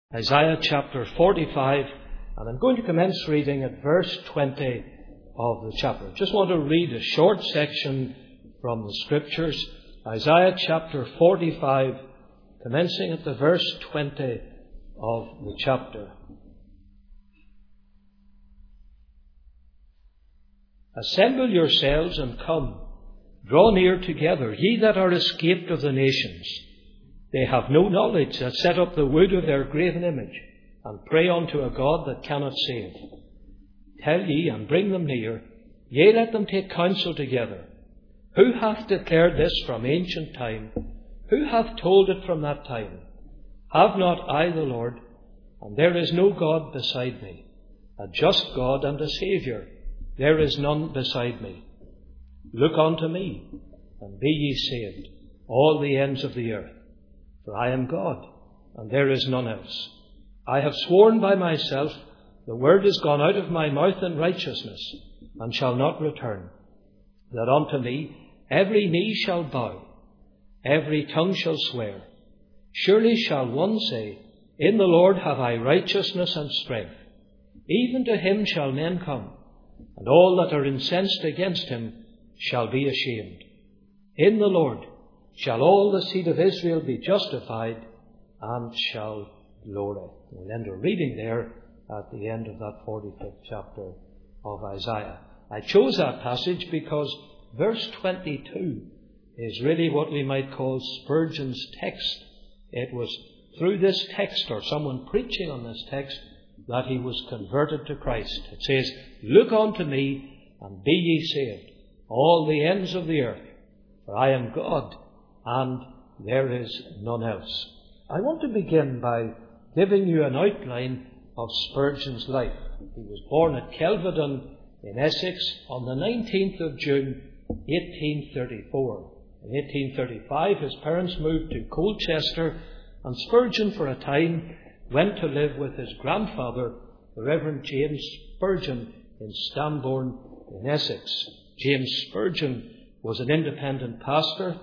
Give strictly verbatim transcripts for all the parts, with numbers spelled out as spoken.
Isaiah chapter forty-five, and I'm going to commence reading at verse twenty of the chapter. Just want to read a short section from the Scriptures. Isaiah chapter forty-five, commencing at the verse twenty of the chapter. Assemble yourselves and come, draw near together, ye that are escaped of the nations. They have no knowledge that set up the wood of their graven image, and pray unto a God that cannot save. Tell ye, and bring them near, yea, let them take counsel together. Who hath declared this from ancient time? Who hath told it from that time? Have not I the Lord, and there is no God beside me, a just God and a Saviour, there is none beside me. Look unto me, and be ye saved, all the ends of the earth. For I am God, and there is none else. I have sworn by myself, the word is gone out of my mouth in righteousness, and shall not return, that unto me every knee shall bow, every tongue shall swear. Surely shall one say, In the Lord have I righteousness and strength. Even to him shall men come, and all that are incensed against him shall be ashamed. In the Lord shall all the seed of Israel be justified, and shall glory. We'll end our reading there at the end of that forty-fifth chapter of Isaiah. I chose that passage because verse twenty-two is really what we might call Spurgeon's text. It was through this text, or someone preaching on this text, that he was converted to Christ. It says, Look unto me, and be ye saved, all the ends of the earth, for I am God, and there is none else. I want to begin by giving you an outline of Spurgeon's life. He was born at Kelvedon in Essex on the nineteenth of June, eighteen thirty-four. In eighteen thirty-five, his parents moved to Colchester, and Spurgeon, for a time, went to live with his grandfather, the Reverend James Spurgeon, in Stambourne in Essex. James Spurgeon was an independent pastor,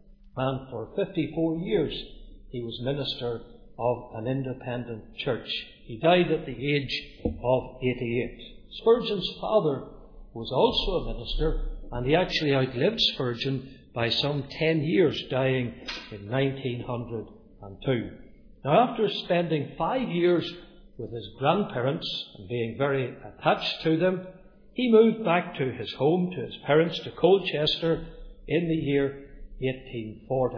and for fifty-four years he was minister of an independent church. He died at the age of eighty-eight. Spurgeon's father was also a minister, and he actually outlived Spurgeon by some ten years, dying in nineteen oh two. Now, after spending five years with his grandparents and being very attached to them, he moved back to his home, to his parents, to Colchester in the year eighteen forty.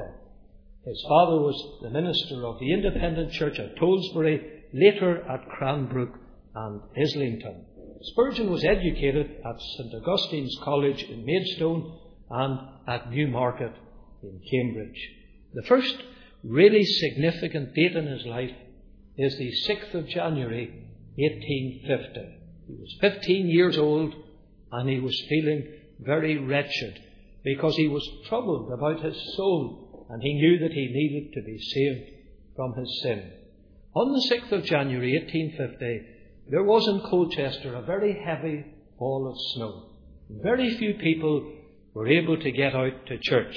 His father was the minister of the Independent Church at Tollesbury, later at Cranbrook and Islington. Spurgeon was educated at St Augustine's College in Maidstone and at Newmarket in Cambridge. The first really significant date in his life is the sixth of January, eighteen fifty. He was fifteen years old, and he was feeling very wretched because he was troubled about his soul, and he knew that he needed to be saved from his sin. On the sixth of January, eighteen fifty, there was in Colchester a very heavy fall of snow. Very few people were able to get out to church.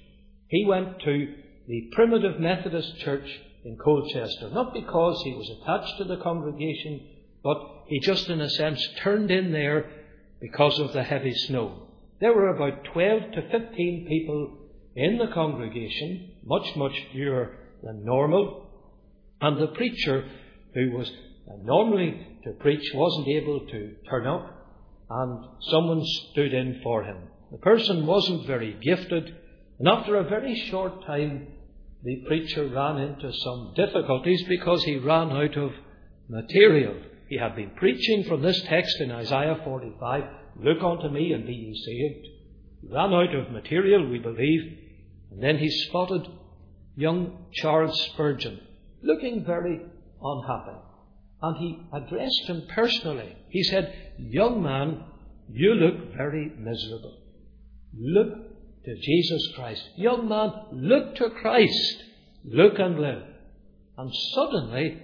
He went to the Primitive Methodist Church in Colchester, not because he was attached to the congregation, but he just, in a sense, turned in there because of the heavy snow. There were about twelve to fifteen people in the congregation, much, much fewer than normal, and the preacher, who was normally to preach, wasn't able to turn up, and someone stood in for him. The person wasn't very gifted, and after a very short time, the preacher ran into some difficulties because he ran out of material. He had been preaching from this text in Isaiah forty-five, Look unto me and be ye saved. He ran out of material, we believe, and then he spotted young Charles Spurgeon looking very unhappy. And he addressed him personally. He said, Young man, you look very miserable. Look to Jesus Christ. Young man, look to Christ. Look and live. And suddenly,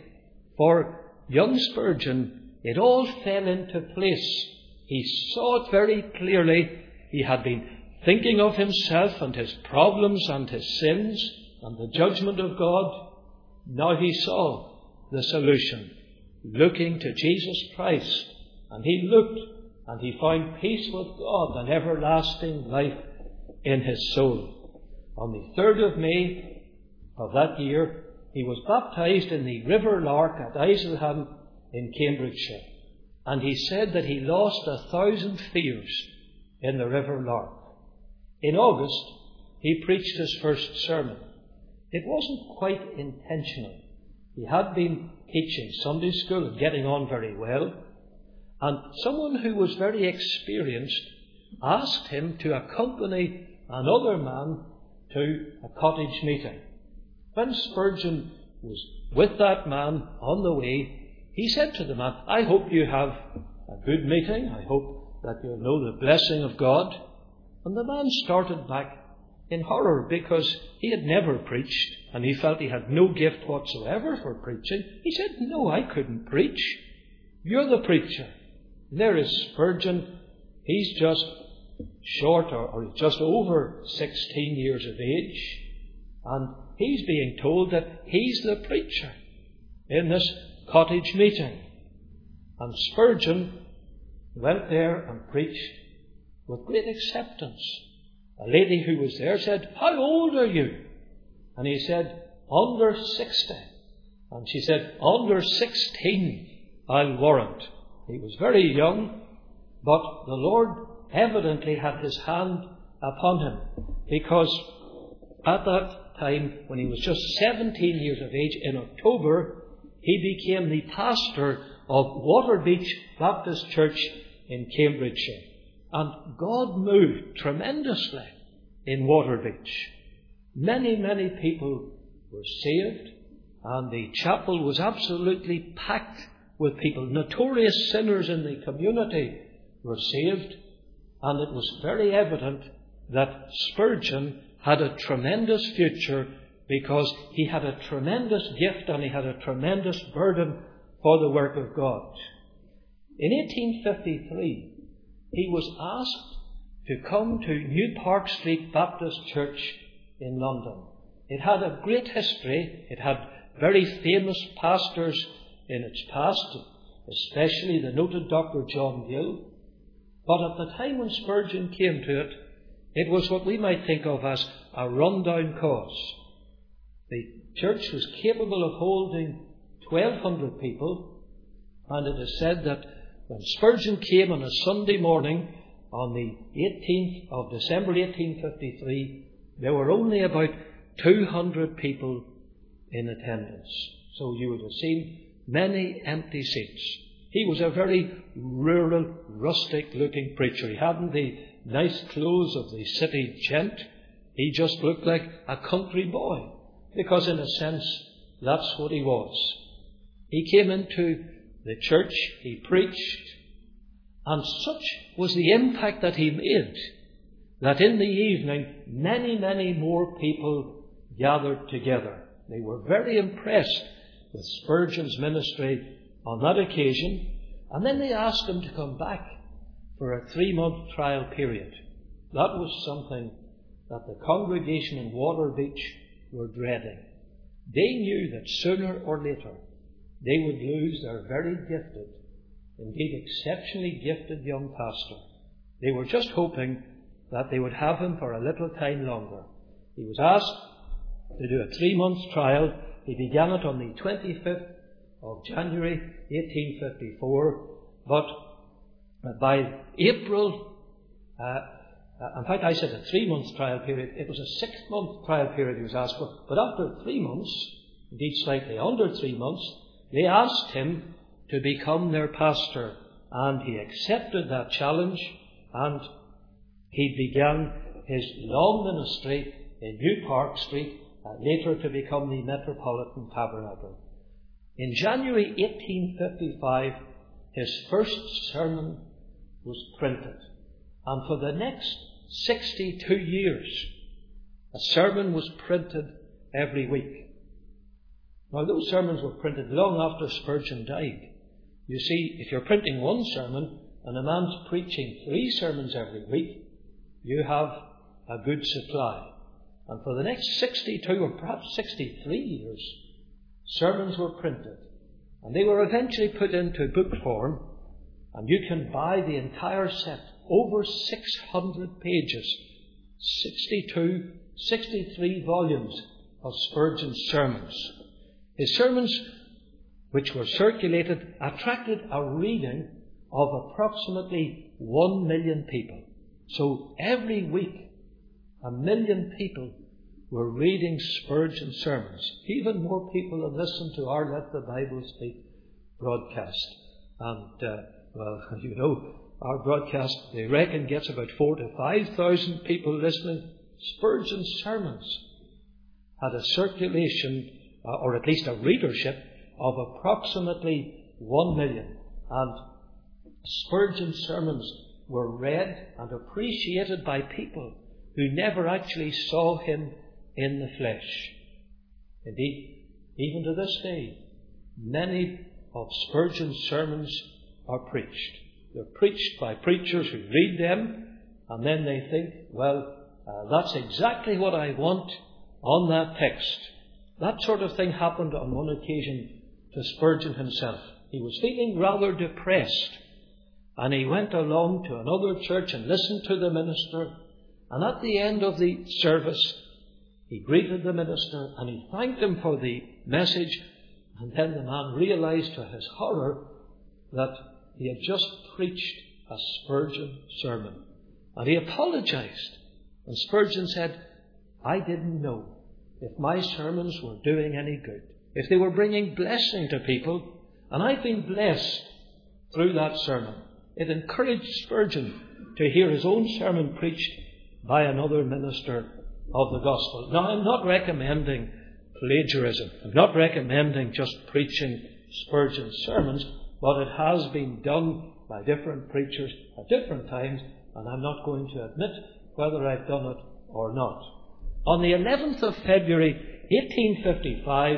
for young Spurgeon, it all fell into place. He saw it very clearly. He had been thinking of himself and his problems and his sins and the judgment of God. Now he saw the solution, looking to Jesus Christ. And he looked and he found peace with God and everlasting life in his soul. On the third of May of that year, he was baptized in the River Lark at Isleham in Cambridgeshire. And he said that he lost a thousand fears in the River Lark. In August, he preached his first sermon. It wasn't quite intentional. He had been teaching Sunday school and getting on very well. And someone who was very experienced asked him to accompany another man to a cottage meeting. When Spurgeon was with that man on the way, he said to the man, "I hope you have a good meeting. I hope that you'll know the blessing of God." And the man started back in horror because he had never preached and he felt he had no gift whatsoever for preaching. He said, "No, I couldn't preach. You're the preacher. There is Spurgeon. He's just short or, or just over sixteen years of age. And he's being told that he's the preacher in this cottage meeting." And Spurgeon went there and preached with great acceptance. A lady who was there said, "How old are you?" And he said, "Under sixty." And she said, "Under sixteen, I'll warrant." He was very young, but the Lord evidently had his hand upon him, because at that time, when he was just seventeen years of age, in October, he became the pastor of Waterbeach Baptist Church in Cambridgeshire. And God moved tremendously in Waterbeach. Many, many people were saved, and the chapel was absolutely packed with people. Notorious sinners in the community were saved, and it was very evident that Spurgeon had a tremendous future because he had a tremendous gift and he had a tremendous burden for the work of God. In eighteen fifty-three, he was asked to come to New Park Street Baptist Church in London. It had a great history. It had very famous pastors in its past, especially the noted Doctor John Gill. But at the time when Spurgeon came to it, it was what we might think of as a rundown cause. The church was capable of holding twelve hundred people, and it is said that when Spurgeon came on a Sunday morning on the eighteenth of December eighteen fifty-three, there were only about two hundred people in attendance. So you would have seen many empty seats. He was a very rural, rustic-looking preacher. He hadn't the nice clothes of the city gent. He just looked like a country boy, because in a sense, that's what he was. He came into the church, he preached, and such was the impact that he made that in the evening many, many more people gathered together. They were very impressed with Spurgeon's ministry on that occasion, and then they asked him to come back for a three-month trial period. That was something that the congregation in Waterbeach were dreading. They knew that sooner or later they would lose their very gifted, indeed exceptionally gifted young pastor. They were just hoping that they would have him for a little time longer. He was asked to do a three-month trial. He began it on the twenty-fifth of January eighteen fifty-four, but by April, uh, in fact I said a three-month trial period, it was a six-month trial period he was asked for, but after three months, indeed slightly under three months, they asked him to become their pastor, and he accepted that challenge, and he began his long ministry in New Park Street, uh, later to become the Metropolitan Tabernacle. In January eighteen fifty-five, his first sermon was printed, and for the next sixty-two years, a sermon was printed every week. Now, those sermons were printed long after Spurgeon died. You see, if you're printing one sermon and a man's preaching three sermons every week, you have a good supply. And for the next sixty-two or perhaps sixty-three years, sermons were printed. And they were eventually put into book form, and you can buy the entire set, over six hundred pages, sixty-two, sixty-three volumes of Spurgeon's sermons. His sermons, which were circulated, attracted a reading of approximately one million people. So every week, a million people were reading Spurgeon's sermons. Even more people have listened to our Let the Bible Speak broadcast. And, uh, well, you know, our broadcast, they reckon, gets about four to five thousand people listening. Spurgeon's sermons had a circulation, uh, or at least a readership, of approximately one million. And Spurgeon's sermons were read and appreciated by people who never actually saw him in the flesh. Indeed, even to this day, many of Spurgeon's sermons are preached. They're preached by preachers who read them, and then they think, well, uh, that's exactly what I want on that text. That sort of thing happened on one occasion to Spurgeon himself. He was feeling rather depressed, and he went along to another church and listened to the minister, and at the end of the service, he greeted the minister and he thanked him for the message, and then the man realized to his horror that he had just preached a Spurgeon sermon. And he apologized. And Spurgeon said, I didn't know if my sermons were doing any good, if they were bringing blessing to people, and I've been blessed through that sermon. It encouraged Spurgeon to hear his own sermon preached by another minister of the gospel. Now, I'm not recommending plagiarism. I'm not recommending just preaching Spurgeon's sermons, but it has been done by different preachers at different times, and I'm not going to admit whether I've done it or not. On the eleventh of February, eighteen fifty-five,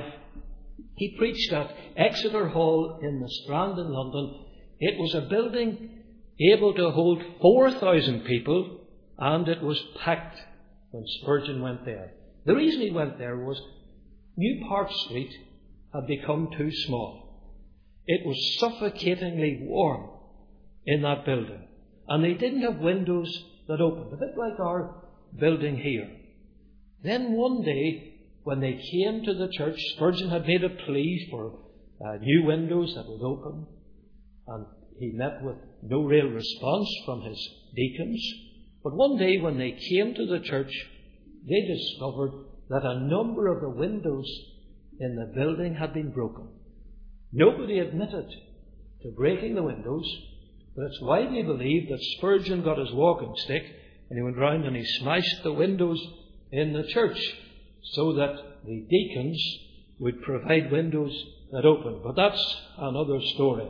he preached at Exeter Hall in the Strand in London. It was a building able to hold four thousand people, and it was packed when Spurgeon went there. The reason he went there was New Park Street had become too small. It was suffocatingly warm in that building, and they didn't have windows that opened, a bit like our building here. Then one day, when they came to the church, Spurgeon had made a plea for uh, new windows that would open, and he met with no real response from his deacons. But one day when they came to the church, they discovered that a number of the windows in the building had been broken. Nobody admitted to breaking the windows, but it's widely believed that Spurgeon got his walking stick and he went round and he smashed the windows in the church so that the deacons would provide windows that opened. But that's another story.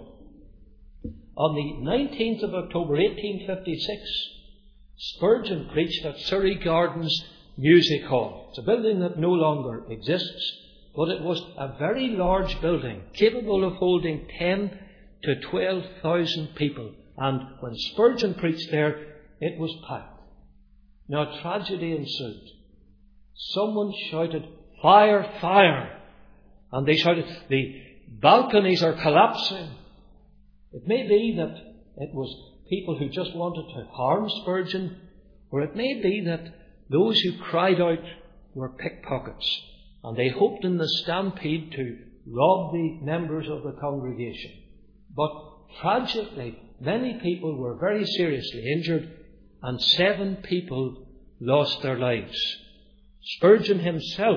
On the nineteenth of October, eighteen fifty-six, Spurgeon preached at Surrey Gardens Music Hall. It's a building that no longer exists, but it was a very large building, capable of holding ten to twelve thousand people. And when Spurgeon preached there, it was packed. Now, tragedy ensued. Someone shouted, "Fire, fire!" And they shouted, "The balconies are collapsing." It may be that it was people who just wanted to harm Spurgeon, or it may be that those who cried out were pickpockets, and they hoped in the stampede to rob the members of the congregation. But tragically, many people were very seriously injured, and seven people lost their lives. Spurgeon himself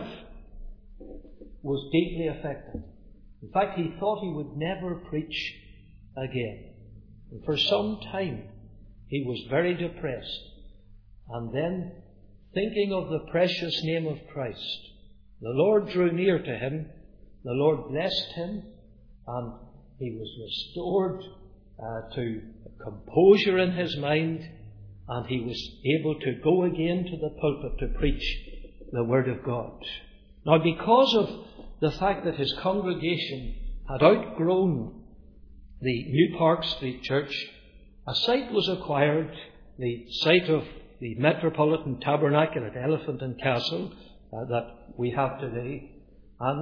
was deeply affected. In fact, he thought he would never preach again. And for some time, he was very depressed. And then, thinking of the precious name of Christ, the Lord drew near to him, the Lord blessed him, and he was restored uh, to composure in his mind, and he was able to go again to the pulpit to preach the Word of God. Now, because of the fact that his congregation had outgrown the New Park Street Church, a site was acquired, the site of the Metropolitan Tabernacle at Elephant and Castle uh, that we have today. And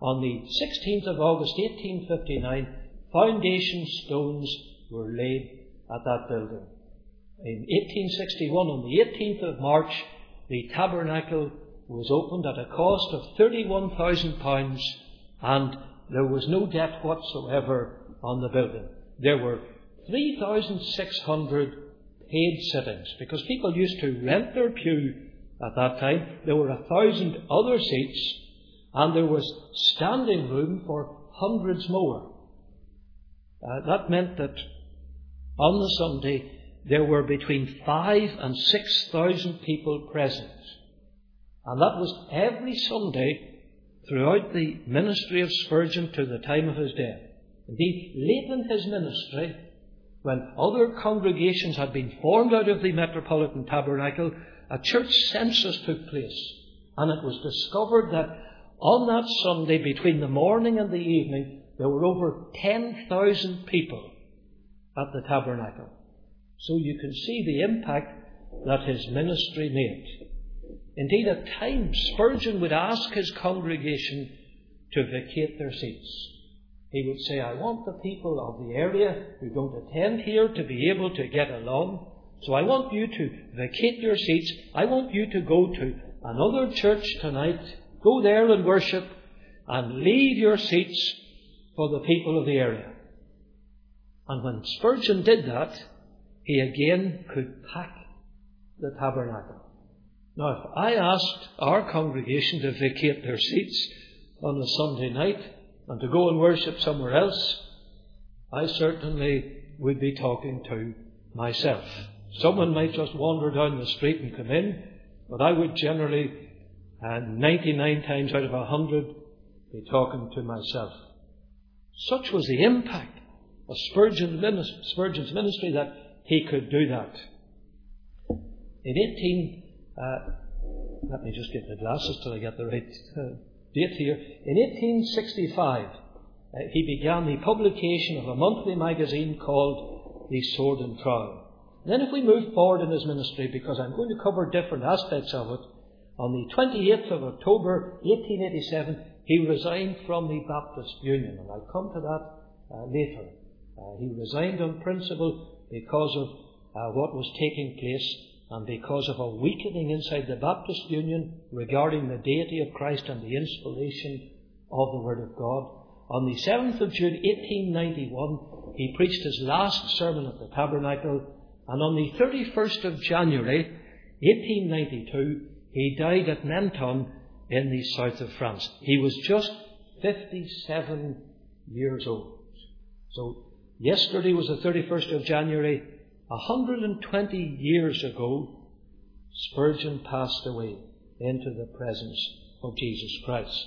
on the sixteenth of August, eighteen fifty-nine, foundation stones were laid at that building. In eighteen sixty-one, on the eighteenth of March, the tabernacle was opened at a cost of thirty-one thousand pounds, and there was no debt whatsoever on the building. There were three thousand six hundred paid sittings, because people used to rent their pew at that time. There were a thousand other seats, and there was standing room for hundreds more. Uh, that meant that on the Sunday there were between five and six thousand people present. And that was every Sunday throughout the ministry of Spurgeon to the time of his death. Indeed, late in his ministry, when other congregations had been formed out of the Metropolitan Tabernacle, a church census took place. And it was discovered that on that Sunday, between the morning and the evening, there were over ten thousand people at the tabernacle. So you can see the impact that his ministry made. Indeed, at times, Spurgeon would ask his congregation to vacate their seats. He would say, I want the people of the area who don't attend here to be able to get along. So I want you to vacate your seats. I want you to go to another church tonight. Go there and worship, and leave your seats for the people of the area. And when Spurgeon did that, he again could pack the tabernacle. Now, if I asked our congregation to vacate their seats on a Sunday night and to go and worship somewhere else, I certainly would be talking to myself. Someone might just wander down the street and come in, but I would generally, and ninety-nine times out of a hundred, be talking to myself. Such was the impact of Spurgeon's ministry that he could do that. In eighteen, uh, let me just get the glasses till I get the right uh, date here. In eighteen sixty-five, uh, he began the publication of a monthly magazine called The Sword and Trowel. Then if we move forward in his ministry, because I'm going to cover different aspects of it, on the twenty-eighth of October, eighteen eighty-seven, he resigned from the Baptist Union, and I'll come to that uh, later. Uh, he resigned on principle because of uh, what was taking place, and because of a weakening inside the Baptist Union regarding the deity of Christ and the inspiration of the Word of God. On the seventh of June, eighteen ninety-one, he preached his last sermon at the Tabernacle, and on the thirty-first of January, eighteen ninety-two, he died at Menton in the south of France. He was just fifty-seven years old. So, yesterday was the thirty-first of January. one hundred twenty years ago, Spurgeon passed away into the presence of Jesus Christ.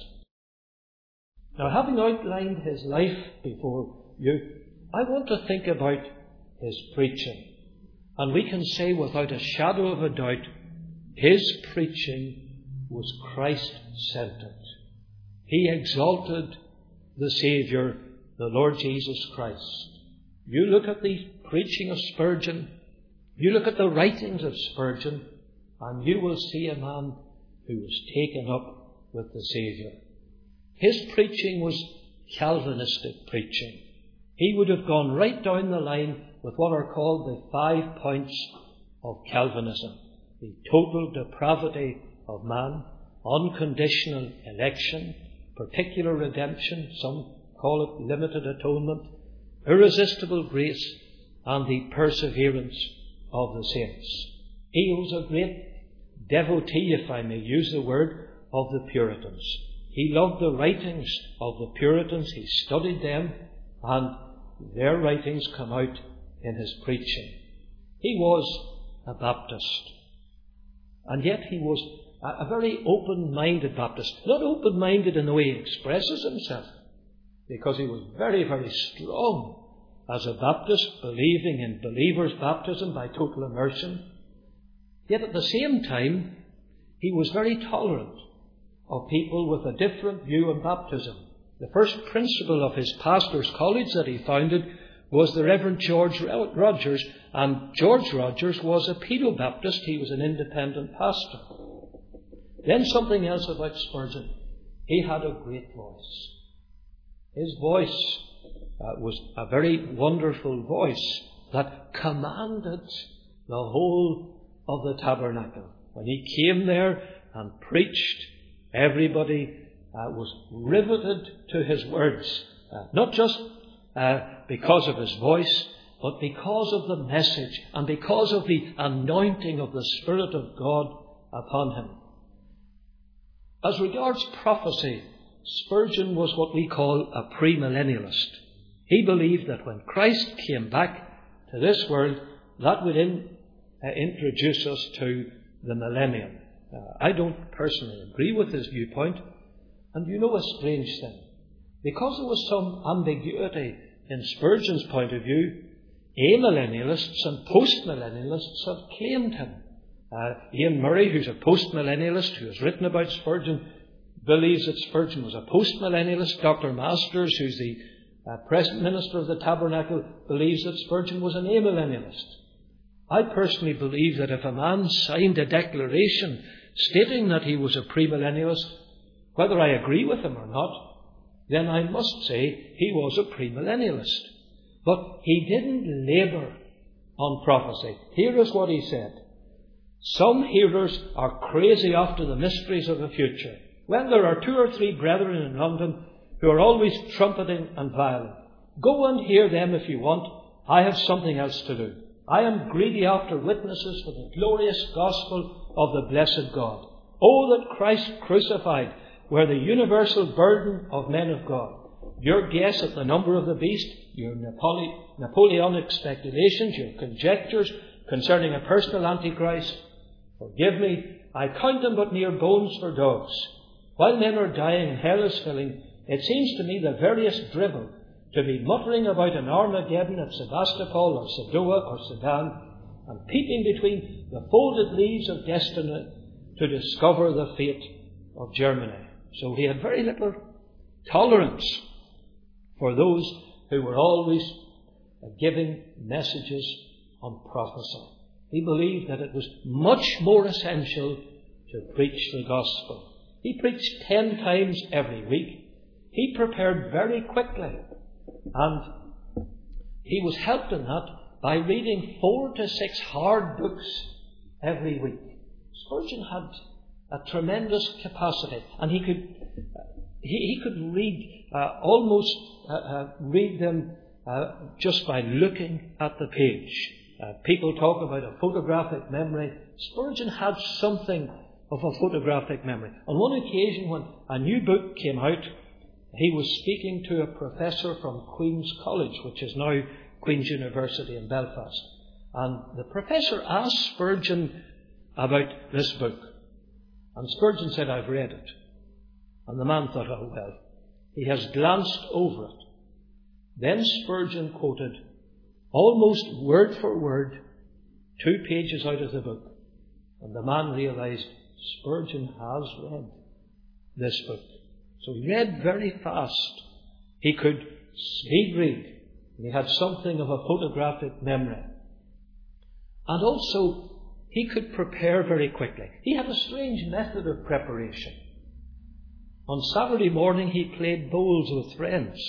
Now, having outlined his life before you, I want to think about his preaching. And we can say without a shadow of a doubt, his preaching was Christ-centered. He exalted the Saviour, the Lord Jesus Christ. You look at the preaching of Spurgeon, you look at the writings of Spurgeon, and you will see a man who was taken up with the Saviour. His preaching was Calvinistic preaching. He would have gone right down the line with what are called the five points of Calvinism. The total depravity of man, unconditional election, particular redemption, some call it limited atonement, irresistible grace, and the perseverance of the saints. He was a great devotee, if I may use the word, of the Puritans. He loved the writings of the Puritans. He studied them, and their writings come out in his preaching. He was a Baptist, and yet he was a, a very open-minded Baptist. Not open-minded in the way he expresses himself, because he was very, very strong as a Baptist, believing in believers' baptism by total immersion. Yet at the same time, he was very tolerant of people with a different view on baptism. The first principal of his pastor's college that he founded was the Reverend George Rogers, and George Rogers was a Pedo-Baptist. He was an independent pastor. Then something else about Spurgeon. He had a great voice. His voice uh, was a very wonderful voice that commanded the whole of the tabernacle. When he came there and preached, everybody uh, was riveted to his words, uh, not just uh, because of his voice, but because of the message and because of the anointing of the Spirit of God upon him. As regards prophecy, Spurgeon was what we call a premillennialist. He believed that when Christ came back to this world, that would in, uh, introduce us to the millennium. Uh, I don't personally agree with this viewpoint, and you know a strange thing. Because there was some ambiguity in Spurgeon's point of view, amillennialists and postmillennialists have claimed him. Uh, Ian Murray, who's a postmillennialist, who has written about Spurgeon, believes that Spurgeon was a postmillennialist. Doctor Masters, who's the uh, present minister of the Tabernacle, believes that Spurgeon was an amillennialist. I personally believe that if a man signed a declaration stating that he was a premillennialist, whether I agree with him or not, then I must say he was a premillennialist. But he didn't labour on prophecy. Here is what he said. Some hearers are crazy after the mysteries of the future. Well, there are two or three brethren in London who are always trumpeting and violent. Go and hear them if you want. I have something else to do. I am greedy after witnesses for the glorious gospel of the blessed God. Oh, that Christ crucified were the universal burden of men of God. Your guess at the number of the beast, your Napole- Napoleonic speculations, your conjectures concerning a personal Antichrist, forgive me, I count them but mere bones for dogs. While men are dying and hell is filling, it seems to me the veriest drivel to be muttering about an Armageddon at Sebastopol or Sadowa or Sedan and peeping between the folded leaves of destiny to discover the fate of Germany. So he had very little tolerance for those who were always giving messages on prophecy. He believed that it was much more essential to preach the gospel. He preached ten times every week. He prepared very quickly. And he was helped in that by reading four to six hard books every week. Spurgeon had a tremendous capacity, and he could he, he could read uh, almost uh, uh, read them uh, just by looking at the page. Uh, people talk about a photographic memory. Spurgeon had something of a photographic memory. On one occasion, when a new book came out, he was speaking to a professor from Queen's College, which is now Queen's University in Belfast. And the professor asked Spurgeon about this book. And Spurgeon said, I've read it. And the man thought, oh well, he has glanced over it. Then Spurgeon quoted, almost word for word, two pages out of the book. And the man realized Spurgeon has read this book. So he read very fast. He could speed read. He had something of a photographic memory. And also, he could prepare very quickly. He had a strange method of preparation. On Saturday morning, he played bowls with friends.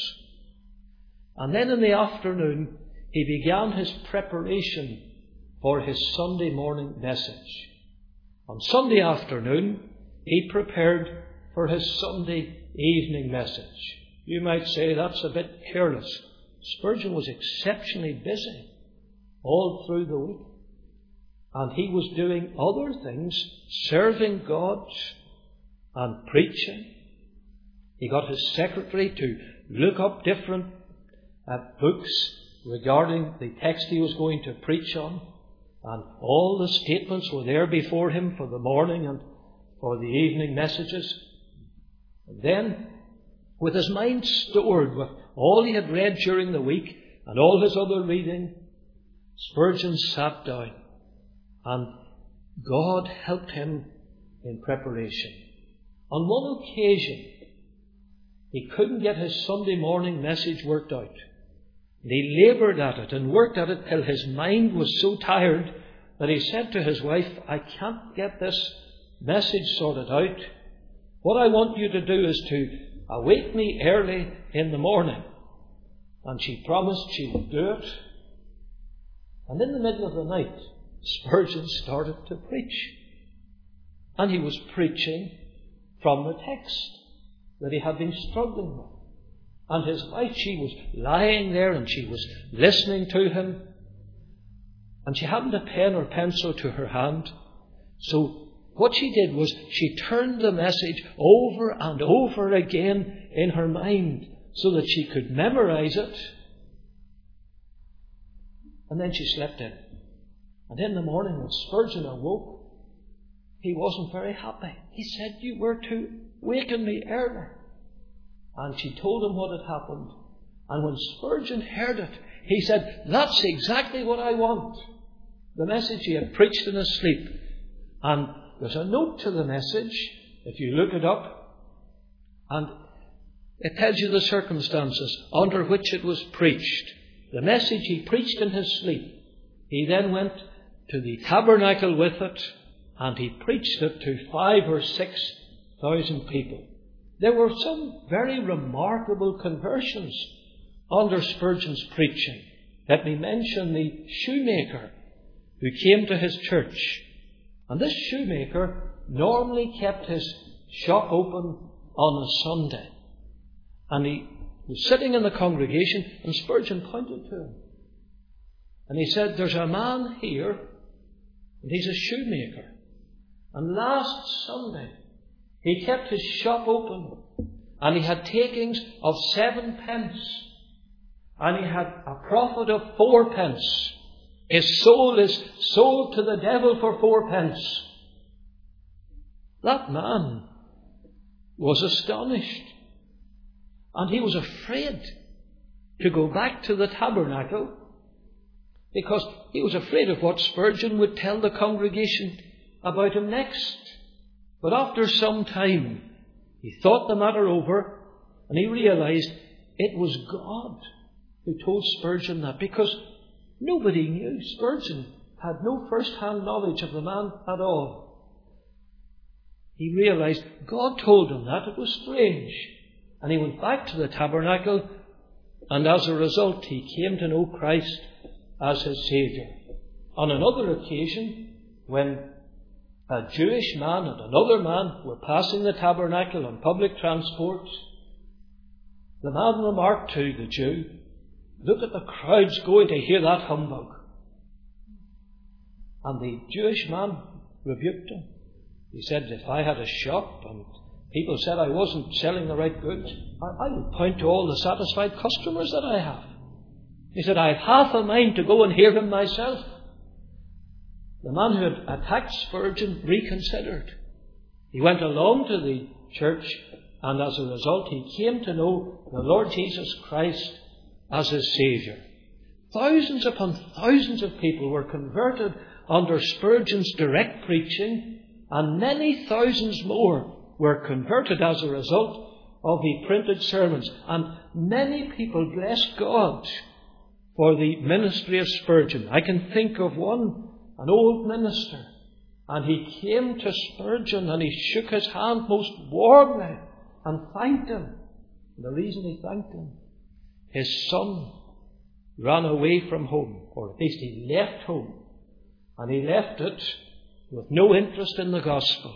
And then in the afternoon, he began his preparation for his Sunday morning message. On Sunday afternoon, he prepared for his Sunday evening message. You might say that's a bit careless. Spurgeon was exceptionally busy all through the week. And he was doing other things, serving God and preaching. He got his secretary to look up different uh, books regarding the text he was going to preach on. And all the statements were there before him for the morning and for the evening messages. And then, with his mind stored with all he had read during the week and all his other reading, Spurgeon sat down, and God helped him in preparation. On one occasion, he couldn't get his Sunday morning message worked out. And he laboured at it and worked at it till his mind was so tired that he said to his wife, I can't get this message sorted out. What I want you to do is to awake me early in the morning. And she promised she would do it. And in the middle of the night, Spurgeon started to preach. And he was preaching from the text that he had been struggling with. And his wife, she was lying there and she was listening to him. And she hadn't a pen or pencil to her hand. So what she did was she turned the message over and over again in her mind so that she could memorize it. And then she slept in. And in the morning when Spurgeon awoke, he wasn't very happy. He said, "You were to waken me earlier." And she told him what had happened. And when Spurgeon heard it, he said, "That's exactly what I want." The message he had preached in his sleep. And there's a note to the message, if you look it up. And it tells you the circumstances under which it was preached. The message he preached in his sleep. He then went to the tabernacle with it, and he preached it to five or six thousand people. There were some very remarkable conversions under Spurgeon's preaching. Let me mention the shoemaker who came to his church. And this shoemaker normally kept his shop open on a Sunday. And he was sitting in the congregation, and Spurgeon pointed to him. And he said, "There's a man here, and he's a shoemaker. And last Sunday, he kept his shop open, and he had takings of seven pence, and he had a profit of four pence. His soul is sold to the devil for four pence." That man was astonished, and he was afraid to go back to the tabernacle because he was afraid of what Spurgeon would tell the congregation about him next. But after some time, he thought the matter over, and he realized it was God who told Spurgeon that, because nobody knew. Spurgeon had no first-hand knowledge of the man at all. He realized God told him that. It was strange. And he went back to the tabernacle, and as a result, he came to know Christ as his Saviour. On another occasion, when a Jewish man and another man were passing the tabernacle on public transport, the man remarked to the Jew, "Look at the crowds going to hear that humbug." And the Jewish man rebuked him. He said, "If I had a shop and people said I wasn't selling the right goods, I, I would point to all the satisfied customers that I have." He said, "I have half a mind to go and hear him myself." The man who had attacked Spurgeon reconsidered. He went along to the church, and as a result he came to know the Lord Jesus Christ as his Saviour. Thousands upon thousands of people were converted under Spurgeon's direct preaching, and many thousands more were converted as a result of the printed sermons. And many people blessed God for the ministry of Spurgeon. I can think of one, an old minister, and he came to Spurgeon and he shook his hand most warmly and thanked him. And the reason he thanked him, his son ran away from home, or at least he left home, and he left it with no interest in the gospel.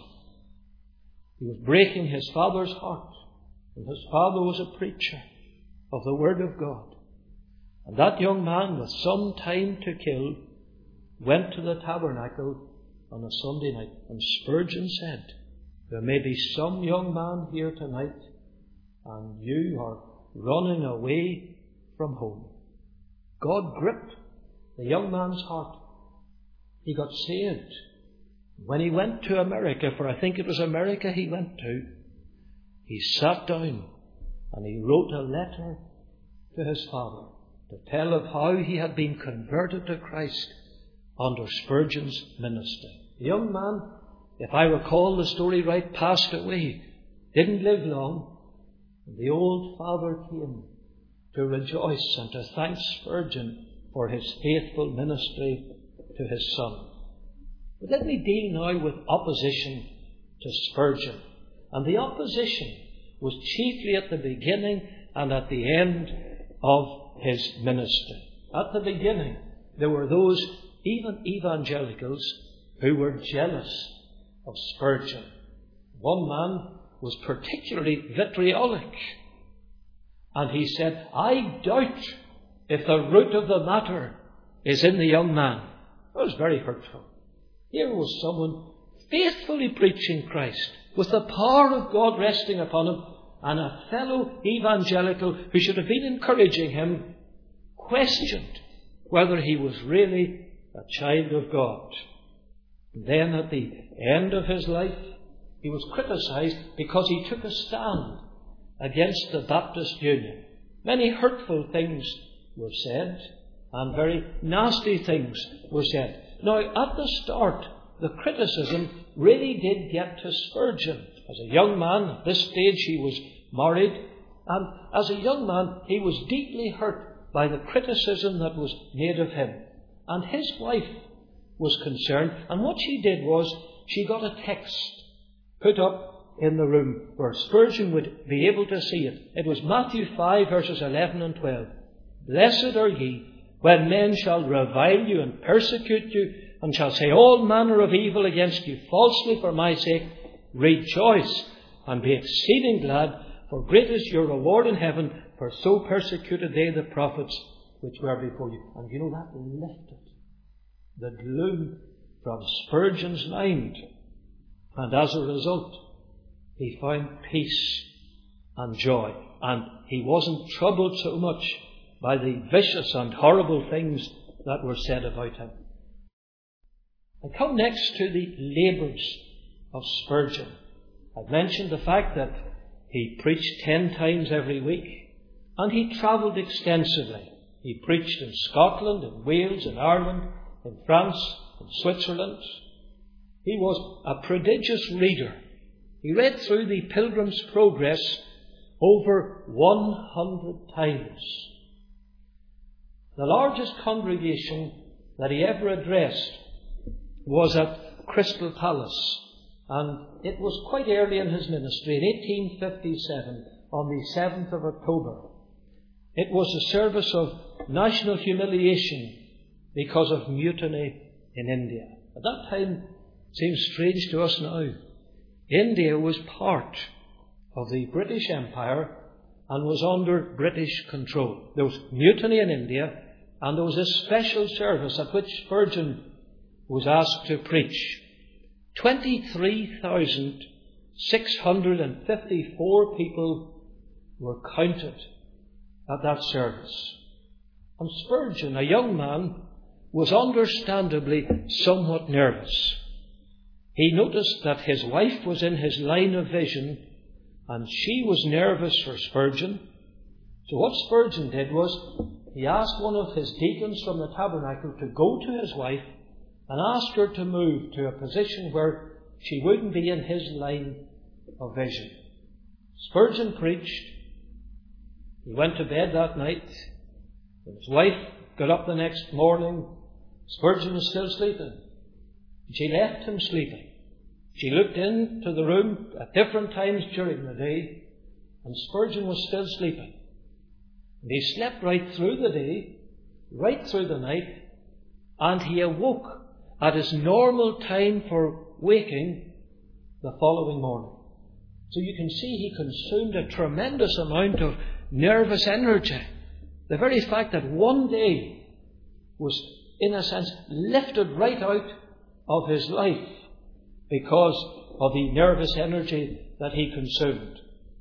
He was breaking his father's heart, and his father was a preacher of the Word of God. And that young man, with some time to kill, went to the tabernacle on a Sunday night. And Spurgeon said, "There may be some young man here tonight, and you are running away from home." God gripped the young man's heart. He got saved. When he went to America, for I think it was America he went to, he sat down and he wrote a letter to his father to tell of how he had been converted to Christ under Spurgeon's ministry. The young man, if I recall the story right, passed away, didn't live long. And the old father came to rejoice and to thank Spurgeon for his faithful ministry to his son. But let me deal now with opposition to Spurgeon. And the opposition was chiefly at the beginning and at the end of his ministry. At the beginning, there were those, even evangelicals, who were jealous of Spurgeon. One man was particularly vitriolic, and he said, "I doubt if the root of the matter is in the young man." It was very hurtful. Here was someone faithfully preaching Christ, with the power of God resting upon him, and a fellow evangelical who should have been encouraging him questioned whether he was really a child of God. And then at the end of his life, he was criticised because he took a stand against the Baptist Union. Many hurtful things were said, and very nasty things were said. Now, at the start, the criticism really did get to Spurgeon. As a young man, at this stage he was married, and as a young man he was deeply hurt by the criticism that was made of him. And his wife was concerned, and what she did was she got a text put up in the room where Spurgeon would be able to see it. It was Matthew five, verses eleven and twelve. "Blessed are ye, when men shall revile you and persecute you, and shall say all manner of evil against you falsely for my sake. Rejoice and be exceeding glad, for great is your reward in heaven, for so persecuted they the prophets which were before you." And you know, that lifted the gloom from Spurgeon's mind. And as a result, he found peace and joy. And he wasn't troubled so much by the vicious and horrible things that were said about him. I come next to the labours of Spurgeon. I've mentioned the fact that he preached ten times every week, and he travelled extensively. He preached in Scotland, in Wales, in Ireland, in France, in Switzerland. He was a prodigious reader. He read through the Pilgrim's Progress over one hundred times. The largest congregation that he ever addressed was at Crystal Palace, and it was quite early in his ministry, in eighteen fifty-seven, on the seventh of October. It was a service of national humiliation because of mutiny in India. At that time, it seems strange to us now. India was part of the British Empire and was under British control. There was mutiny in India, and there was a special service at which Spurgeon was asked to preach. twenty-three thousand six hundred fifty-four people were counted at that service. And Spurgeon, a young man, was understandably somewhat nervous. He noticed that his wife was in his line of vision, and she was nervous for Spurgeon. So what Spurgeon did was, he asked one of his deacons from the tabernacle to go to his wife and ask her to move to a position where she wouldn't be in his line of vision. Spurgeon preached. He went to bed that night. When his wife got up the next morning, Spurgeon was still sleeping. She left him sleeping. She looked into the room at different times during the day, and Spurgeon was still sleeping. And he slept right through the day, right through the night, and he awoke at his normal time for waking the following morning. So you can see he consumed a tremendous amount of nervous energy. The very fact that one day was, in a sense, lifted right out of his life because of the nervous energy that he consumed.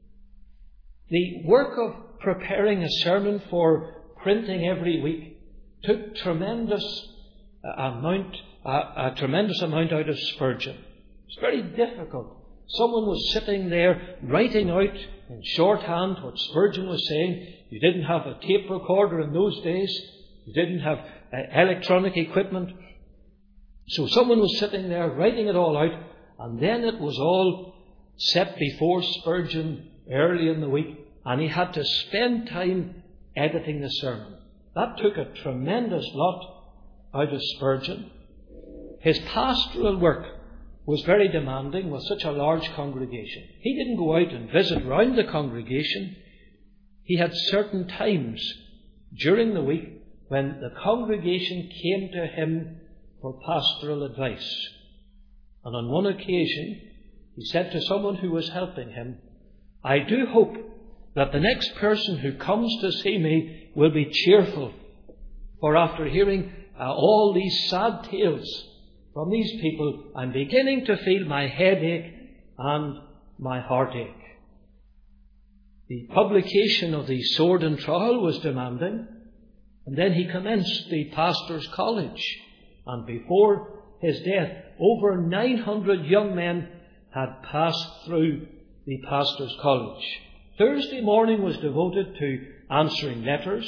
The work of preparing a sermon for printing every week took tremendous uh, amount, uh, a tremendous amount out of Spurgeon. It's very difficult. Someone was sitting there writing out in shorthand what Spurgeon was saying. You didn't have a tape recorder in those days. You didn't have uh, electronic equipment. So someone was sitting there writing it all out, and then it was all set before Spurgeon early in the week, and he had to spend time editing the sermon. That took a tremendous lot out of Spurgeon. His pastoral work was very demanding with such a large congregation. He didn't go out and visit round the congregation. He had certain times during the week when the congregation came to him for pastoral advice. And on one occasion, he said to someone who was helping him, "I do hope that the next person who comes to see me will be cheerful, for after hearing uh, all these sad tales from these people, I'm beginning to feel my headache and my heartache." The publication of the Sword and Trowel was demanding, and then he commenced the pastor's college. And before his death, over nine hundred young men had passed through the pastor's college. Thursday morning was devoted to answering letters.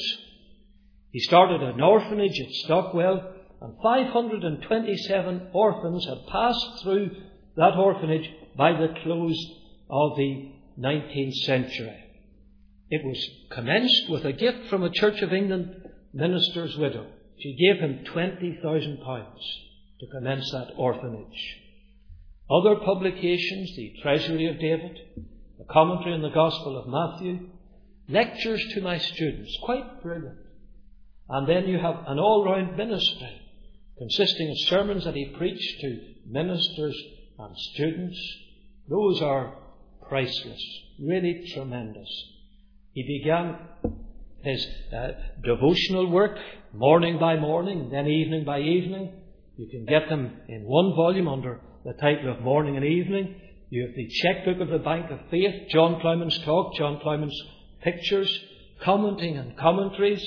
He started an orphanage at Stockwell, and five hundred twenty-seven orphans had passed through that orphanage by the close of the nineteenth century. It was commenced with a gift from a Church of England minister's widow. She gave him twenty thousand pounds to commence that orphanage. Other publications, the Treasury of David, the commentary on the Gospel of Matthew, lectures to my students, quite brilliant. And then you have an all-round ministry consisting of sermons that he preached to ministers and students. Those are priceless, really tremendous. He began his uh, devotional work morning by morning, then evening by evening. You can get them in one volume under the title of Morning and Evening. You have the checkbook of the Bank of Faith, John Plowman's talk, John Plowman's pictures, commenting and commentaries.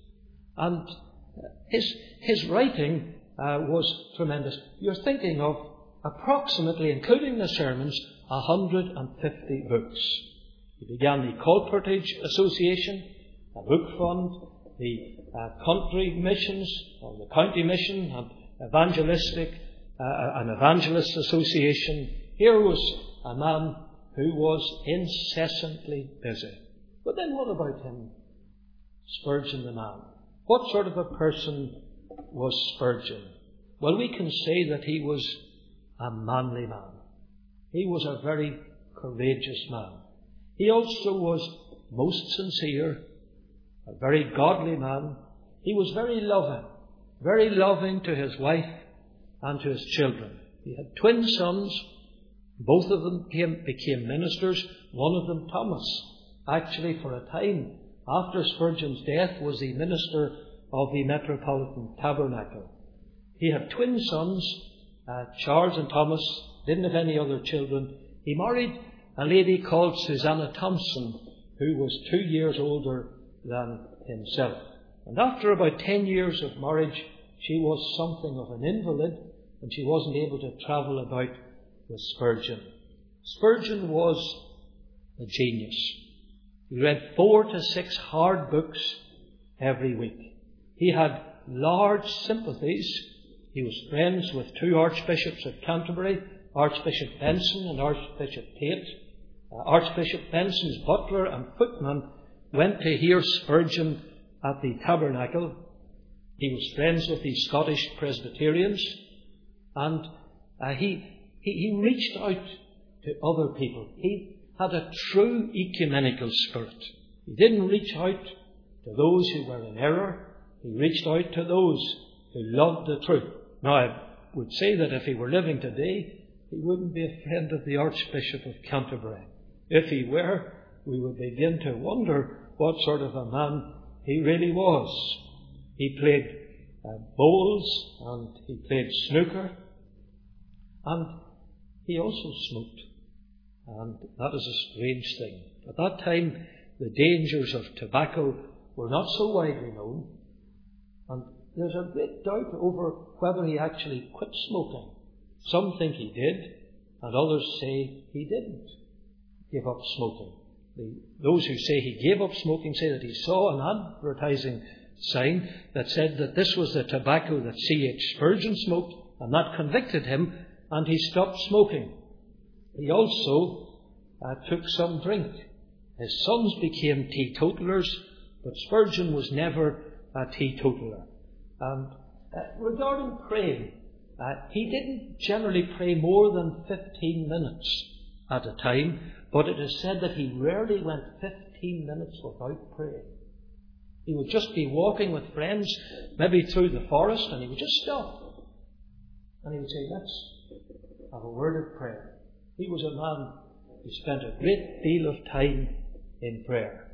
And his, his writing uh, was tremendous. You're thinking of approximately, including the sermons, one hundred fifty books. He began the Colportage Association, a book fund, the uh, country missions, or the county mission, and evangelistic, uh, an evangelist association. Here was a man who was incessantly busy. But then what about him? Spurgeon the man. What sort of a person was Spurgeon? Well, we can say that he was a manly man. He was a very courageous man. He also was most sincere, a very godly man. He was very loving, very loving to his wife and to his children. He had twin sons. Both of them came, became ministers. One of them, Thomas, actually for a time after Spurgeon's death was the minister of the Metropolitan Tabernacle. He had twin sons, uh, Charles and Thomas, didn't have any other children. He married a lady called Susanna Thompson, who was two years older than himself. And after about ten years of marriage, she was something of an invalid, and she wasn't able to travel about with Spurgeon. Spurgeon was a genius. He read four to six hard books every week. He had large sympathies. He was friends with two archbishops of Canterbury, Archbishop Benson and Archbishop Tate. Uh, Archbishop Benson's butler and footman went to hear Spurgeon at the Tabernacle. He was friends with the Scottish Presbyterians, and uh, he, he he reached out to other people. He had a true ecumenical spirit. He didn't reach out to those who were in error. He reached out to those who loved the truth. Now, I would say that if he were living today, he wouldn't be a friend of the Archbishop of Canterbury. If he were, we would begin to wonder what sort of a man he really was. He played uh, bowls and he played snooker, and he also smoked. And that is a strange thing. At that time, the dangers of tobacco were not so widely known, and there's a great doubt over whether he actually quit smoking. Some think he did, and others say he didn't give up smoking. The, those who say he gave up smoking say that he saw an advertising sign that said that this was the tobacco that C H Spurgeon smoked, and that convicted him, and he stopped smoking. He also uh, took some drink. His sons became teetotalers, but Spurgeon was never a teetotaler. And uh, regarding praying, Uh, he didn't generally pray more than fifteen minutes at a time, but it is said that he rarely went fifteen minutes without praying. He would just be walking with friends, maybe through the forest, and he would just stop. And he would say, let's have a word of prayer. He was a man who spent a great deal of time in prayer.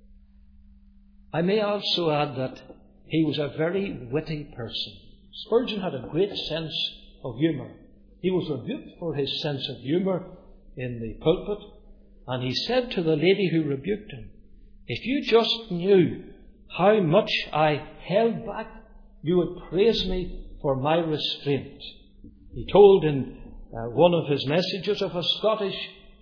I may also add that he was a very witty person. Spurgeon had a great sense of humour. He was rebuked for his sense of humour in the pulpit, and he said to the lady who rebuked him, if you just knew how much I held back, you would praise me for my restraint. He told in uh, one of his messages of a Scottish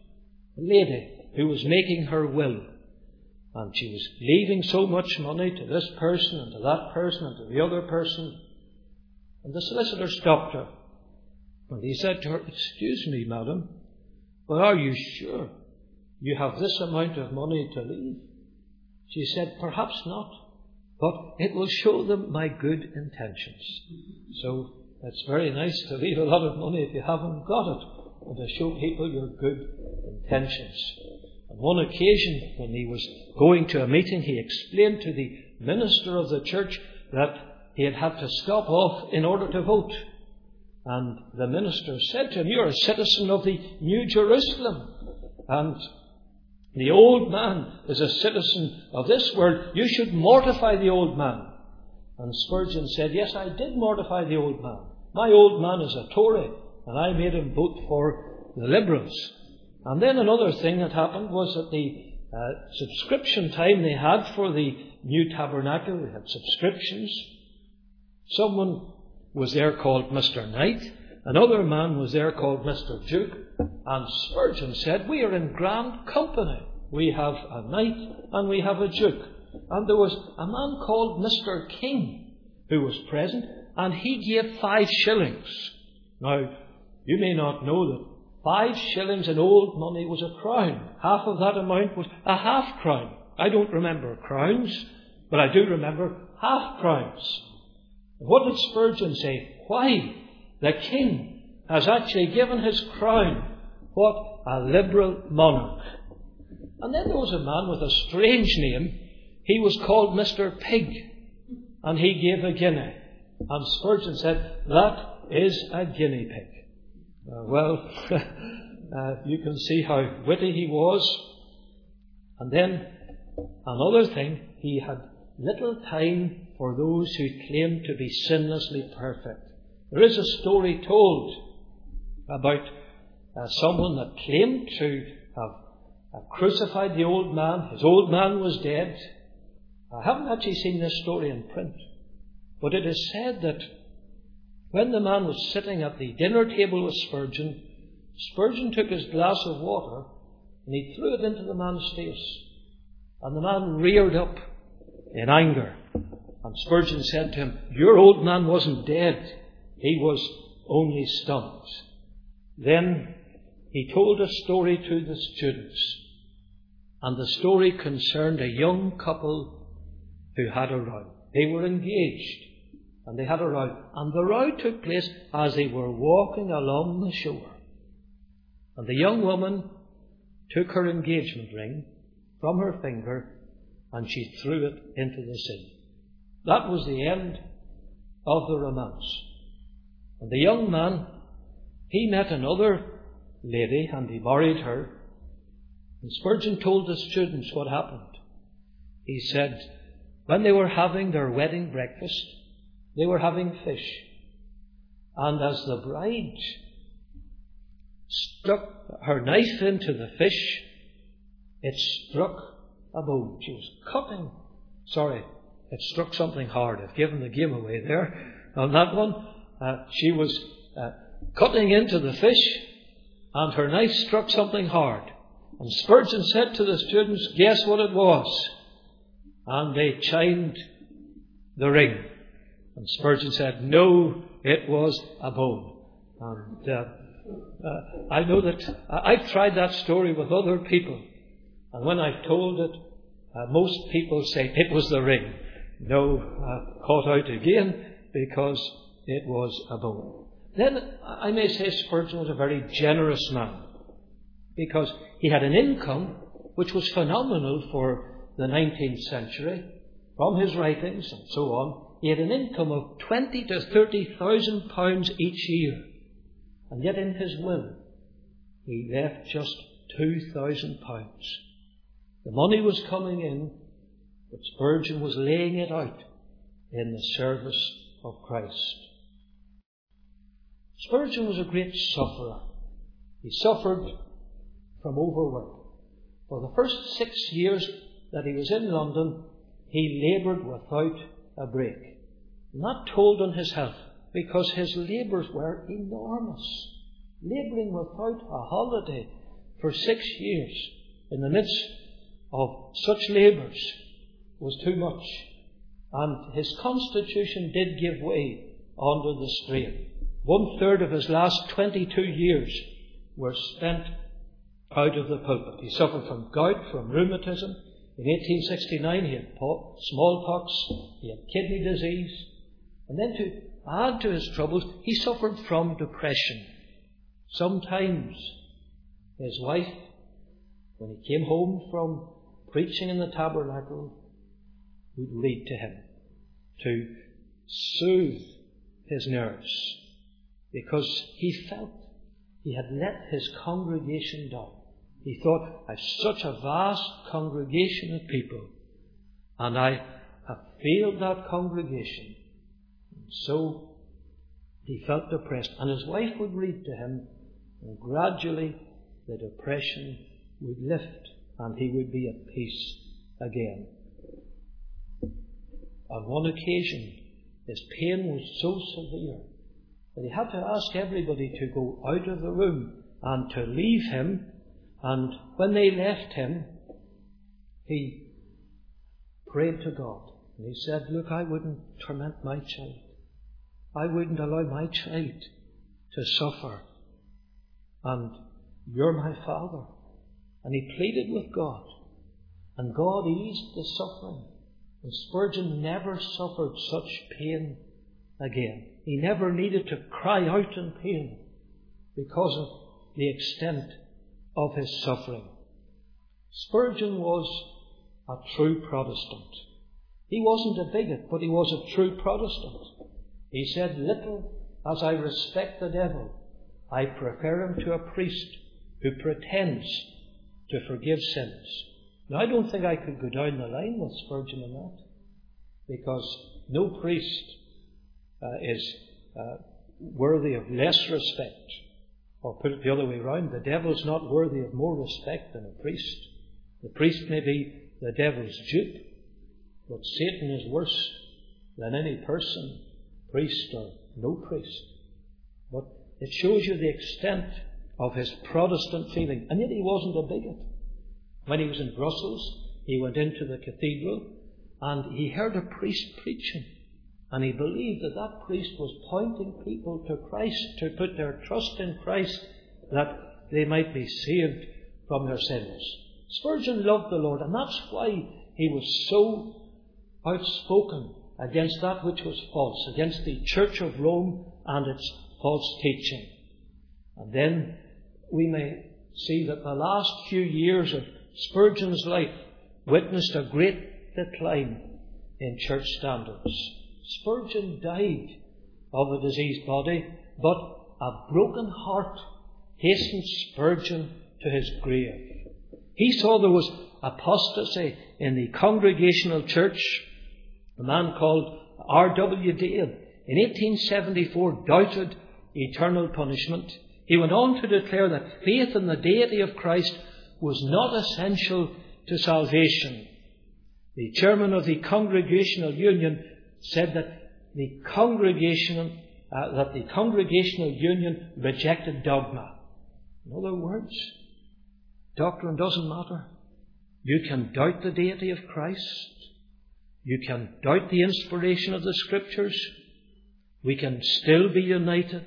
lady who was making her will, and she was leaving so much money to this person and to that person and to the other person. And the solicitor stopped her, and he said to her, excuse me, madam, but are you sure you have this amount of money to leave? She said, perhaps not, but it will show them my good intentions. So it's very nice to leave a lot of money if you haven't got it, and to show people your good intentions. On one occasion, when he was going to a meeting, he explained to the minister of the church that he had had to stop off in order to vote. And the minister said to him, you're a citizen of the New Jerusalem, and the old man is a citizen of this world. You should mortify the old man. And Spurgeon said, yes, I did mortify the old man. My old man is a Tory, and I made him vote for the Liberals. And then another thing that happened was that the uh, subscription time they had for the new tabernacle, they had subscriptions. Someone was there called Mister Knight. Another man was there called Mister Duke. And Spurgeon said, we are in grand company. We have a knight and we have a duke. And there was a man called Mister King who was present, and he gave five shillings. Now, you may not know that five shillings in old money was a crown. Half of that amount was a half crown. I don't remember crowns, but I do remember half crowns. What did Spurgeon say? Why? The king has actually given his crown. What a liberal monarch. And then there was a man with a strange name. He was called Mister Pig, and he gave a guinea. And Spurgeon said, that is a guinea pig. Uh, well, uh, you can see how witty he was. And then another thing, he had little time for those who claimed to be sinlessly perfect. There is a story told about uh, someone that claimed to have uh, crucified the old man. His old man was dead. I haven't actually seen this story in print, but it is said that when the man was sitting at the dinner table with Spurgeon, Spurgeon took his glass of water and he threw it into the man's face. And the man reared up in anger. And Spurgeon said to him, your old man wasn't dead. He was only stunned. Then he told a story to the students. And the story concerned a young couple who had a row. They were engaged. And they had a row. And the row took place as they were walking along the shore. And the young woman took her engagement ring from her finger and she threw it into the sea. That was the end of the romance. And the young man, he met another lady and he married her. And Spurgeon told the students what happened. He said, when they were having their wedding breakfast, they were having fish. And as the bride stuck her knife into the fish, it struck a bone. She was cutting. Sorry, it struck something hard. I've given the game away there. On that one, uh, she was uh, cutting into the fish, and her knife struck something hard. And Spurgeon said to the students, guess what it was? And they chimed the ring. And Spurgeon said, no, it was a bone. And uh, uh, I know that uh, I've tried that story with other people. And when I've told it, uh, most people say it was the ring. No, uh, caught out again because it was a bone. then I may say Spurgeon was a very generous man, because he had an income which was phenomenal for the nineteenth century, from his writings and so on. He had an income of twenty to thirty thousand pounds each year, and yet in his will he left just two thousand pounds. The money was coming in, but Spurgeon was laying it out in the service of Christ. Spurgeon was a great sufferer. He suffered from overwork. For the first six years that he was in London, he laboured without a break. Not told on his health, because his labours were enormous. Labouring without a holiday for six years in the midst of such labours was too much. And his constitution did give way under the strain. One third of his last twenty-two years were spent out of the pulpit. He suffered from gout, from rheumatism. In eighteen sixty-nine he had smallpox, he had kidney disease. And then to add to his troubles, he suffered from depression. Sometimes his wife, when he came home from preaching in the tabernacle, would read to him to soothe his nerves, because he felt he had let his congregation down. He thought, I've such a vast congregation of people, and I have failed that congregation. And so he felt depressed, and his wife would read to him, and gradually the depression would lift, and he would be at peace again. On one occasion, his pain was so severe that he had to ask everybody to go out of the room and to leave him. And when they left him, he prayed to God. And he said, look, I wouldn't torment my child. I wouldn't allow my child to suffer. And you're my Father. And he pleaded with God. And God eased the suffering. And Spurgeon never suffered such pain again. He never needed to cry out in pain because of the extent of his suffering. Spurgeon was a true Protestant. He wasn't a bigot, but he was a true Protestant. He said, little as I respect the devil, I prefer him to a priest who pretends to forgive sins. Now, I don't think I could go down the line with Spurgeon in that, because no priest uh, is uh, worthy of less respect. Or put it the other way around, the devil's not worthy of more respect than a priest. The priest may be the devil's dupe, but Satan is worse than any person, priest or no priest. But it shows you the extent of his Protestant feeling. And yet he wasn't a bigot. When he was in Brussels, he went into the cathedral and he heard a priest preaching. And he believed that that priest was pointing people to Christ, to put their trust in Christ, that they might be saved from their sins. Spurgeon loved the Lord, and that's why he was so outspoken against that which was false, against the Church of Rome and its false teaching. And then we may see that the last few years of Spurgeon's life witnessed a great decline in church standards. Spurgeon died of a diseased body, but a broken heart hastened Spurgeon to his grave. He saw there was apostasy in the Congregational Church. A man called R W Dale in eighteen seventy-four doubted eternal punishment. He went on to declare that faith in the deity of Christ was not essential to salvation. The chairman of the Congregational Union said that the Congregational uh, that the Congregational Union rejected dogma. In other words, doctrine doesn't matter. You can doubt the deity of Christ. You can doubt the inspiration of the Scriptures. We can still be united.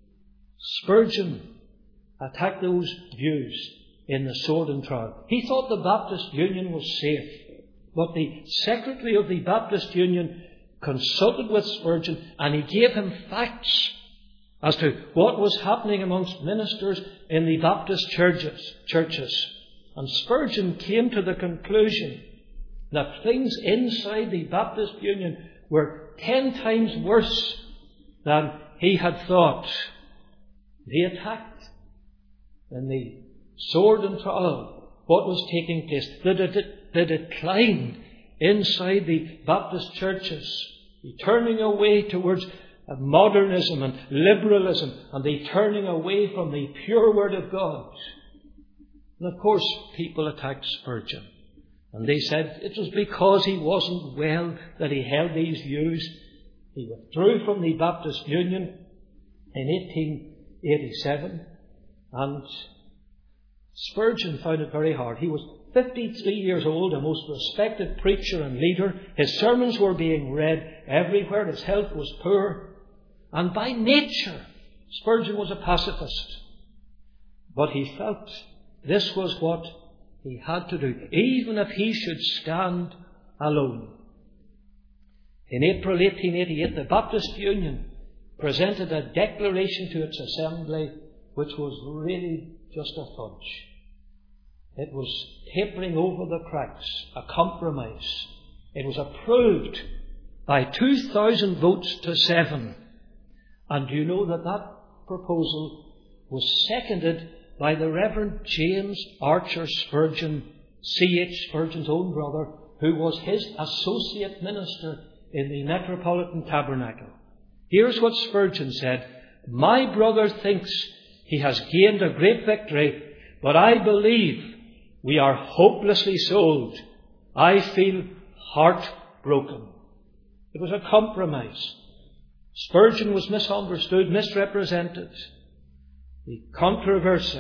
Spurgeon attacked those views in the Sword and Trowel. He thought the Baptist Union was safe, but the secretary of the Baptist Union consulted with Spurgeon and he gave him facts as to what was happening amongst ministers in the Baptist churches. churches. And Spurgeon came to the conclusion that things inside the Baptist Union were ten times worse than he had thought. He attacked in the sword and trowel what was taking place. The, the, the decline inside the Baptist churches, the turning away towards modernism and liberalism, and the turning away from the pure Word of God. And of course, people attacked Spurgeon. And they said it was because he wasn't well that he held these views. He withdrew from the Baptist Union in eighteen eighty-seven, and Spurgeon found it very hard. He was fifty-three years old, a most respected preacher and leader. His sermons were being read everywhere. His health was poor. And by nature, Spurgeon was a pacifist. But he felt this was what he had to do, even if he should stand alone. In April eighteen eighty-eight, the Baptist Union presented a declaration to its assembly which was really just a fudge. It was tapering over the cracks, a compromise. It was approved by two thousand votes to seven. And you know that that proposal was seconded by the Reverend James Archer Spurgeon, C H Spurgeon's own brother, who was his associate minister in the Metropolitan Tabernacle. Here's what Spurgeon said: "My brother thinks he has gained a great victory, but I believe we are hopelessly sold. I feel heartbroken." It was a compromise. Spurgeon was misunderstood, misrepresented. The controversy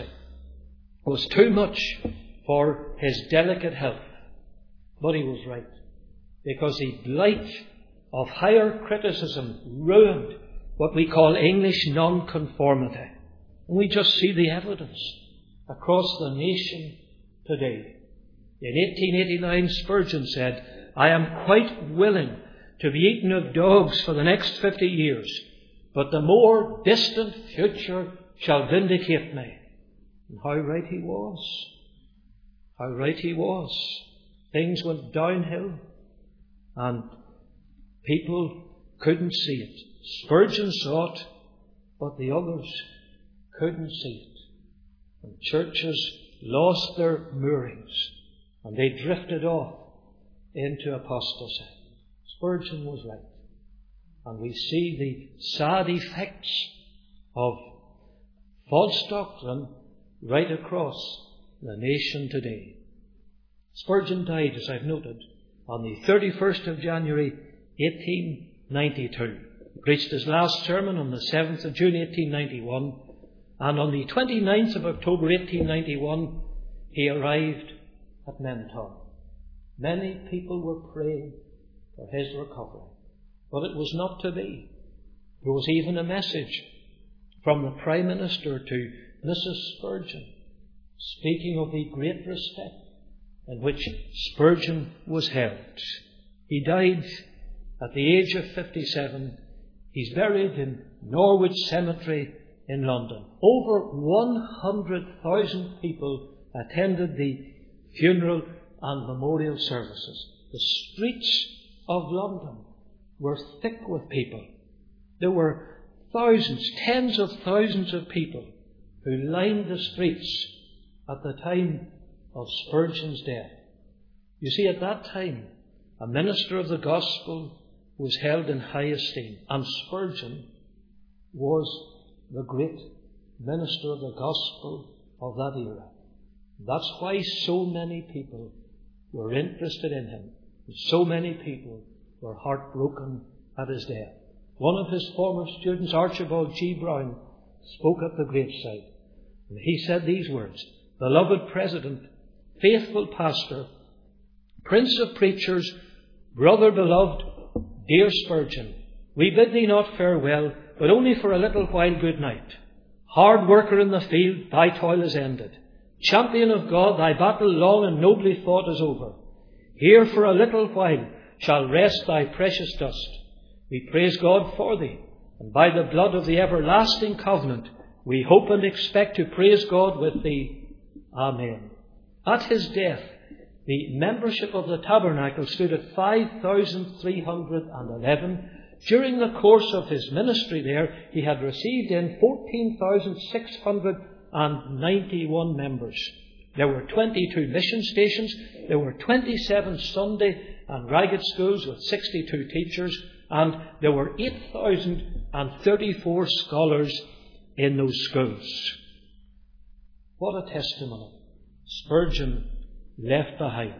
was too much for his delicate health. But he was right, because the blight of higher criticism ruined what we call English nonconformity. And we just see the evidence across the nation today. In eighteen eighty-nine, Spurgeon said, "I am quite willing to be eaten of dogs for the next fifty years, but the more distant future shall vindicate me." And how right he was. How right he was. Things went downhill, and people couldn't see it. Spurgeon saw it, but the others couldn't see it. And churches lost their moorings, and they drifted off into apostasy. Spurgeon was right. And we see the sad effects of false doctrine right across the nation today. Spurgeon died, as I've noted, on the thirty-first of January, eighteen ninety-two. He preached his last sermon on the seventh of June, eighteen ninety-one. And on the twenty-ninth of October, eighteen ninety-one, he arrived at Mentone. Many people were praying for his recovery. But it was not to be. There was even a message from the Prime Minister to Missus Spurgeon, speaking of the great respect in which Spurgeon was held. He died at the age of fifty-seven. He's buried in Norwich Cemetery in London. Over one hundred thousand people attended the funeral and memorial services. The streets of London were thick with people. There were thousands, tens of thousands of people who lined the streets at the time of Spurgeon's death. You see, at that time, a minister of the gospel was held in high esteem, and Spurgeon was the great minister of the gospel of that era. That's why so many people were interested in him. So many people were heartbroken at his death. One of his former students, Archibald G. Brown, spoke at the graveside. And he said these words: "Beloved President, faithful pastor, Prince of preachers, brother beloved, dear Spurgeon, we bid thee not farewell, but only for a little while good night. Hard worker in the field, thy toil is ended. Champion of God, thy battle long and nobly fought is over. Here for a little while shall rest thy precious dust. We praise God for thee, And by the blood of the everlasting covenant, we hope and expect to praise God with thee. Amen. At his death, the membership of the tabernacle stood at five thousand three hundred eleven. During the course of his ministry there, he had received in fourteen thousand six hundred ninety-one members. There were twenty-two mission stations. There were twenty-seven Sunday and ragged schools with sixty-two teachers. And there were eight thousand thirty-four scholars in those schools. What a testimony Spurgeon left behind.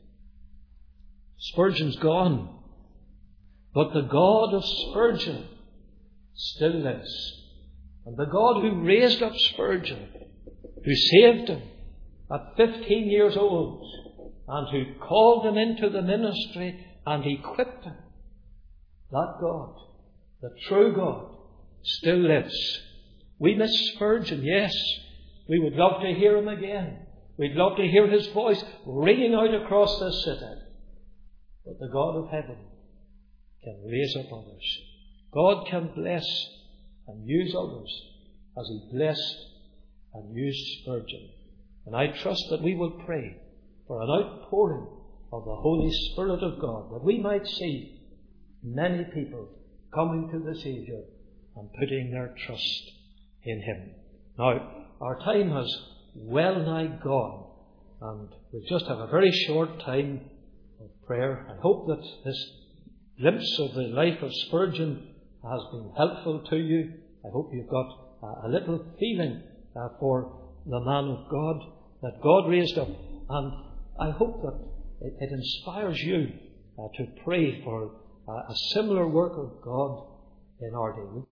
Spurgeon's gone, but the God of Spurgeon still lives. And the God who raised up Spurgeon, who saved him at fifteen years old, and who called him into the ministry and equipped him, that God, the true God, still lives. We miss Spurgeon, yes. We would love to hear him again. We'd love to hear his voice ringing out across this city. But the God of heaven can raise up others. God can bless and use others as he blessed and used Spurgeon. And I trust that we will pray for an outpouring of the Holy Spirit of God, that we might see many people coming to the Saviour and putting their trust in him. Now, our time has well nigh gone, and we just have a very short time of prayer. I hope that this glimpse of the life of Spurgeon has been helpful to you. I hope you've got a little feeling uh, for the man of God that God raised up, and I hope that it, it inspires you uh, to pray for uh, a similar work of God in our day.